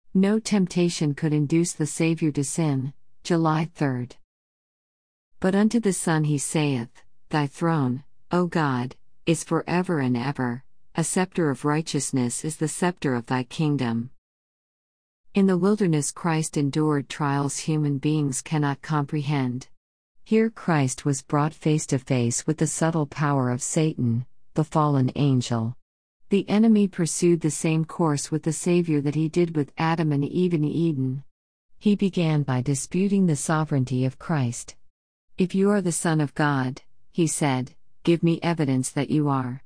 No temptation could induce the Savior to sin. July 3. But unto the Son he saith, Thy throne, O God, is forever and ever, a scepter of righteousness is the scepter of thy kingdom. In the wilderness Christ endured trials human beings cannot comprehend. Here Christ was brought face to face with the subtle power of Satan, the fallen angel. The enemy pursued the same course with the Savior that he did with Adam and Eve in Eden. He began by disputing the sovereignty of Christ. If you are the Son of God, he said, give me evidence that you are.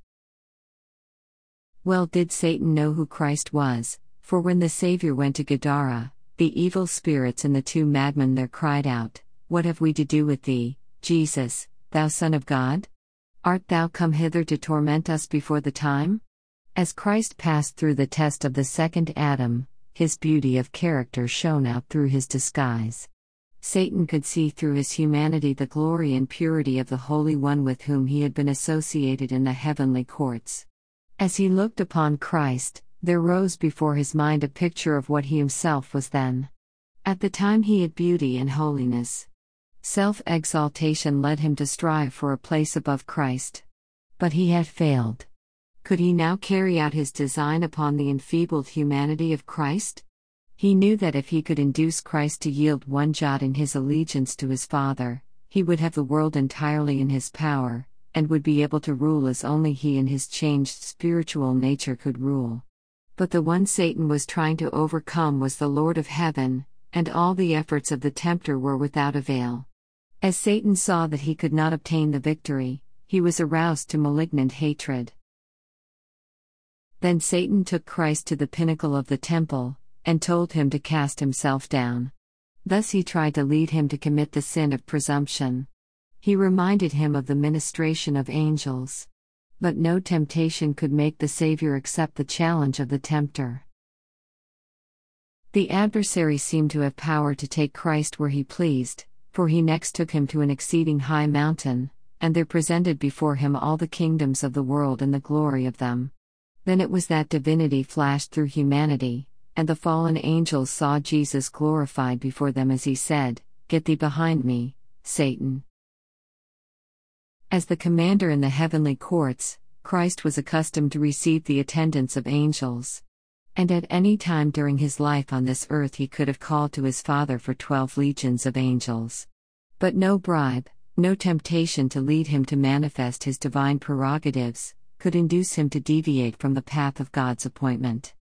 Well did Satan know who Christ was, for when the Savior went to Gadara, the evil spirits and the two madmen there cried out, What have we to do with thee, Jesus, thou Son of God? Art thou come hither to torment us before the time? As Christ passed through the test of the second Adam, his beauty of character shone out through his disguise. Satan could see through his humanity the glory and purity of the Holy One with whom he had been associated in the heavenly courts. As he looked upon Christ, there rose before his mind a picture of what he himself was then. At the time he had beauty and holiness. Self-exaltation led him to strive for a place above Christ. But he had failed. Could he now carry out his design upon the enfeebled humanity of Christ? He knew that if he could induce Christ to yield one jot in his allegiance to his Father, he would have the world entirely in his power, and would be able to rule as only he in his changed spiritual nature could rule. But the one Satan was trying to overcome was the Lord of heaven, and all the efforts of the tempter were without avail. As Satan saw that he could not obtain the victory, he was aroused to malignant hatred. Then Satan took Christ to the pinnacle of the temple, and told him to cast himself down. Thus he tried to lead him to commit the sin of presumption. He reminded him of the ministration of angels. But no temptation could make the Savior accept the challenge of the tempter. The adversary seemed to have power to take Christ where he pleased, for he next took him to an exceeding high mountain, and there presented before him all the kingdoms of the world and the glory of them. Then it was that divinity flashed through humanity, and the fallen angels saw Jesus glorified before them as he said, Get thee behind me, Satan. As the commander in the heavenly courts, Christ was accustomed to receive the attendance of angels. And at any time during his life on this earth he could have called to his Father for 12 legions of angels. But no bribe, no temptation to lead him to manifest his divine prerogatives, could induce him to deviate from the path of God's appointment.